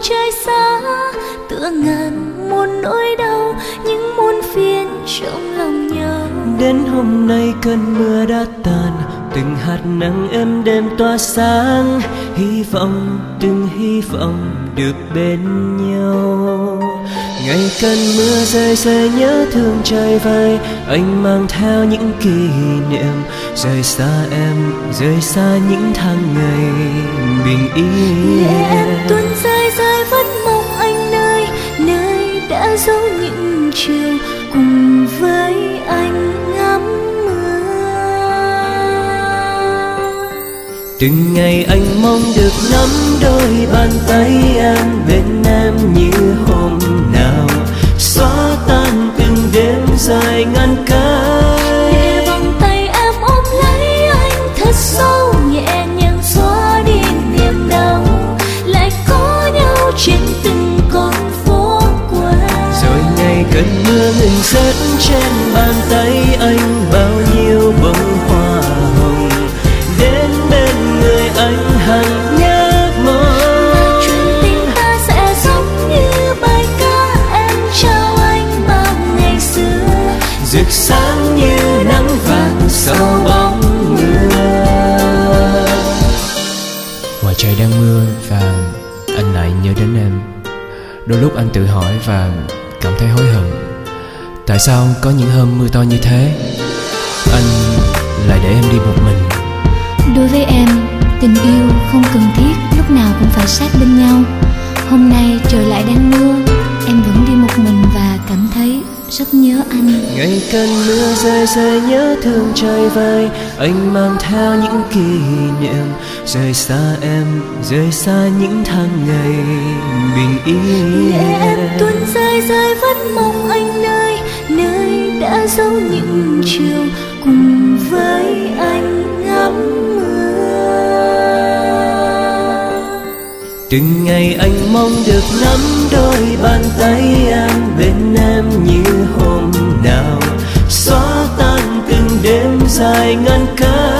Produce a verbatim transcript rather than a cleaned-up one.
trời xa, tựa ngàn muôn nỗi đau, những muôn phiền trong lòng nhau. Đến hôm nay cơn mưa đã tàn, từng hạt nắng êm đêm tỏa sáng, hy vọng từng hy vọng được bên nhau. Ngày cơn mưa rơi rơi nhớ thương trời vơi, anh mang theo những kỷ niệm, rời xa em, rời xa những tháng ngày bình yên. Lệ em tuôn rơi rơi vẫn mong anh nơi, nơi đã giấu những chiều cùng với anh ngắm mưa. Từng ngày anh mong được nắm đôi bàn tay em, bên em như hôm nào, xóa tan từng đêm dài ngăn cách. Để vòng tay em ôm lấy anh thật sâu, nhẹ nhàng xóa đi niềm đau, lại có nhau trên từng con phố qua. Rồi ngày cơn mưa ngừng rớt trên bàn tay anh, bao nhiêu bông hoa hồng đến bên người anh hằng nhớ mong. Chuyện tình ta sẽ giống như bài ca em trao anh bao ngày xưa, rực sáng như nắng vàng sau bóng mưa. Ngoài trời đang mưa và anh lại nhớ đến em. Đôi lúc anh tự hỏi và cảm thấy hối hận, tại sao có những hôm mưa to như thế, anh lại để em đi một mình. Đối với em, tình yêu không cần thiết lúc nào cũng phải sát bên nhau. Hôm nay trời lại đang mưa, em vẫn đi một mình và cảm thấy rất nhớ anh. Ngày cơn mưa rơi rơi nhớ thương trời vơi, anh mang theo những kỷ niệm, rời xa em, rời xa những tháng ngày bình yên. Lệ em tuôn rơi rơi vẫn mong anh nơi, nơi đã giấu những chiều cùng với anh ngắm mưa. Từng ngày anh mong được nắm đôi bàn tay em, bên em như hôm nào, xóa tan từng đêm dài ngăn cách.